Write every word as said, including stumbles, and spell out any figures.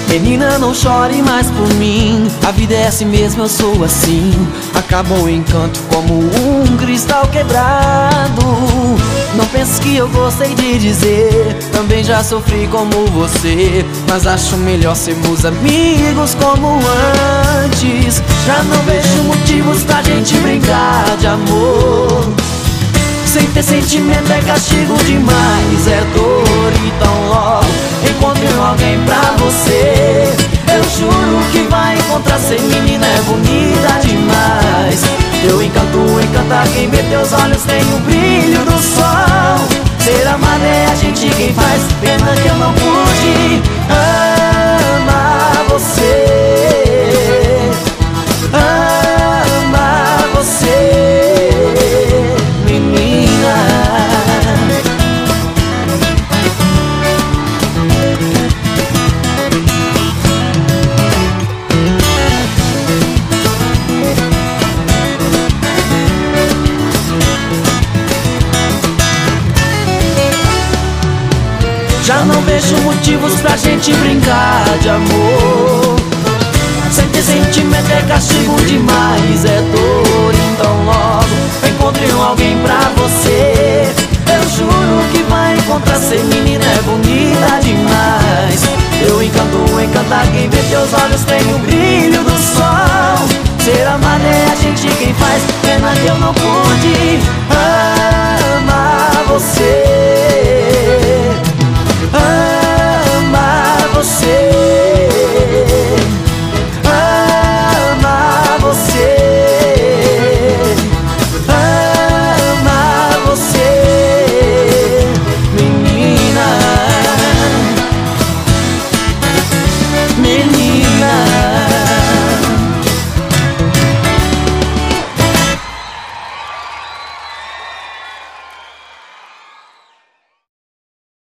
Menina, não chore mais por mim, a vida é assim mesmo, eu sou assim. Acabou o encanto como um cristal quebrado. Não penses que eu gostei de dizer, também já sofri como você, mas acho melhor sermos amigos como antes. Já não vejo motivos pra gente brincar de amor. Sem ter sentimento é castigo demais, é dor. Então logo encontre alguém pra você. Eu juro que vai encontrar, ser menina é bonita demais. Teu encanto encanta quem vê, teus olhos têm o brilho do sol. Ser amada é a gente quem faz, pena que eu não pude amar você. Amar você, menina. Já não vejo motivos pra gente brincar de amor. Sem ter sentimento é castigo demais, é dor. Então logo